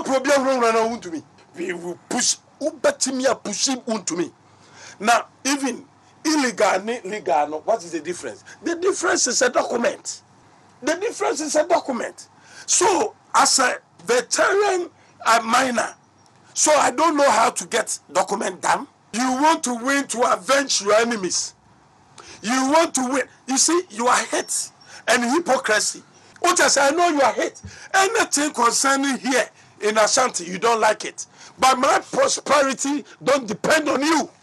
probia run to me. We will push ubetimia push him to me. Now, even illegal, legal, what is the difference? The difference is a document. The difference is a document. So, as a veteran miner, so I don't know how to get document done. You want to win to avenge your enemies. You want to win. You see, you are hate and hypocrisy. What I say, I know you are hate. Anything concerning here in Ashanti, you don't like it. But my prosperity don't depend on you.